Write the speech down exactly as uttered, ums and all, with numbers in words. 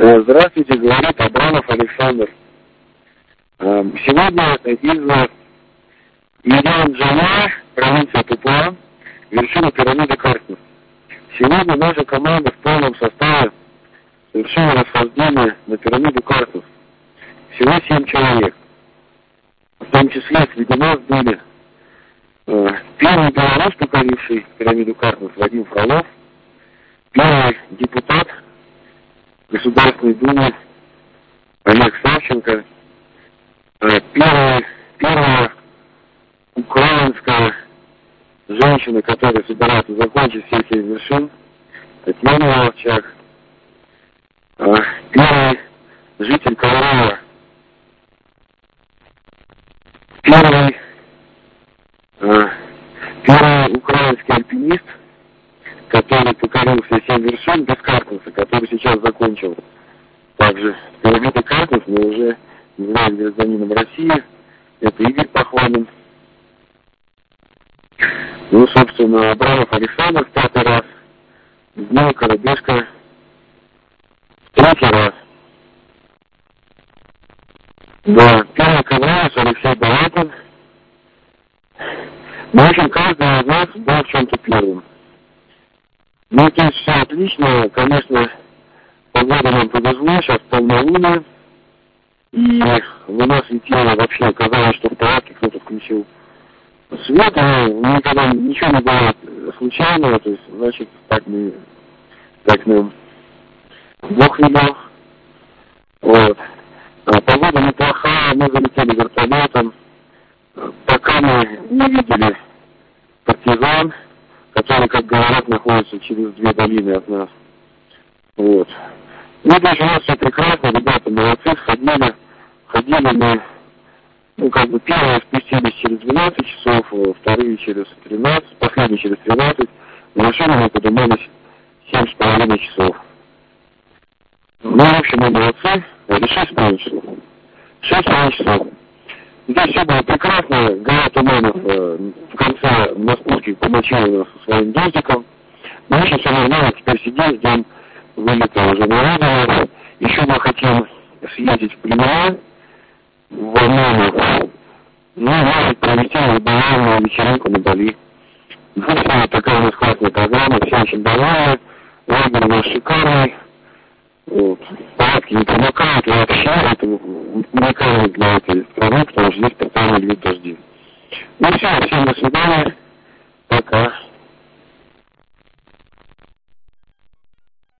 Здравствуйте, говорит Абрамов Александр. Сегодня из Ильян-Джама, провинция Тупа, вершина пирамиды Карстов. Сегодня наша команда в полном составе совершила расхождение на пирамиду Карстов. Всего семь человек. В том числе среди нас были э, первый белорус, покоривший пирамиду Карстов, Вадим Фролов, первый депутат Государственной Думы Олег Савченко, первая, первая украинская женщина, которая собирается закончить все эти вершин, Татьяна Волчак, первый житель Колорова, первый, первый украинский альпинист, который покорил все семь вершин без Картенса, который сейчас закончил также пирамиду Картенс, но уже является гражданином России. Это Игорь Пахванин. Ну, собственно, Абрамов Александр в пятый раз, Змей Коробешко в третий раз. Да, первый КВС Алексей Балатин. В общем, каждый из нас был в чем-то первым. Ну, то есть все отлично, конечно, погода нам повезло, сейчас полнолуние, и луна светила вообще, оказалось, что в палатке кто-то включил свет, и никогда ничего не было случайного, то есть, значит, так мы, так нам Бог велел. Вот. А погода неплохая, мы залетели вертолетом, пока мы не видели партизан, который, как говорят, находится через две долины от нас. Вот. Ну, даже у нас все прекрасно, ребята молодцы, сходили, ходили мы, ну, как бы, первые спустились через двенадцать часов, вторые через тринадцать, последние через тринадцать, на машине мы поднимались семь с половиной часов. Ну, в общем, мы молодцы, это шесть с половиной часов. шесть с половиной часов. Здесь все было прекрасно, гора Туманов э, в конце на спуске помочил нас со своим дождиком. Ну, в общем, все нормально, теперь сидим, ждем вылета уже на родину. Еще мы хотим съездить в племена, в Аману. Ну, может, провести рыболовную вечеринку на Бали. Ну, все, такая у нас классная программа, все очень довольны, лагерь у нас шикарный. Вот. Палатки не промокают, и вообще это уникально для этой страны, потому что здесь постоянно льют дожди. Ну все, всем до свидания, пока.